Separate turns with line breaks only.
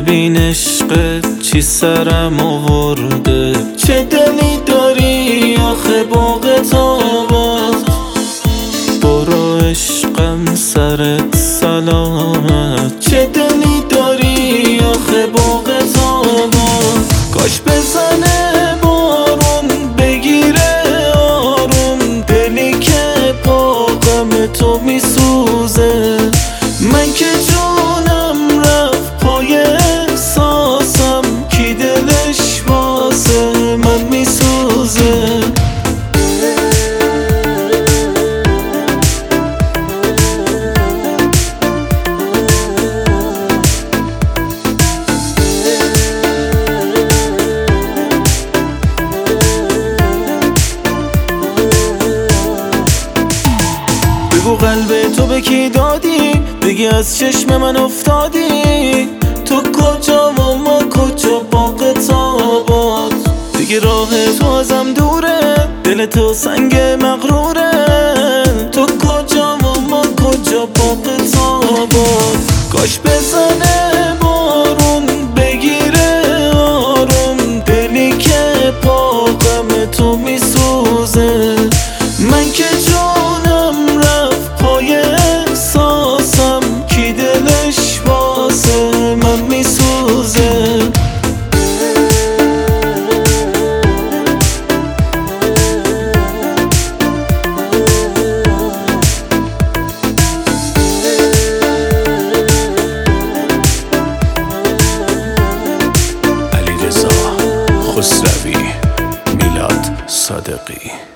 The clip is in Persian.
ببین عشقت چی سرم آورده، چه دلی داری آخه باغت آباد. برو عشقم سرت سلامت، چه دلی داری آخه باغت آباد. کاش بزنه بارون بگیره آروم، دلی که پا غم تو میسوزه. من که جونم رفت پای احساسم، کی دلش واسه من میسوزه. بگو قلب تو به کی دادی، بگی از چشم من افتادی. تو کجا و ما کجا باغت آباد. دیگه راه تو ازم دوره، دل تو سنگ مغروره. تو کجا و ما کجا باغت آباد. کاش بزنه بارون بگیره آروم، دلی که پا غم تو میسوزه. من که جونم رفت پای احساسم، کی دلش واسه من میسوزه.
علیرضا خسروی، میلاد صادقی.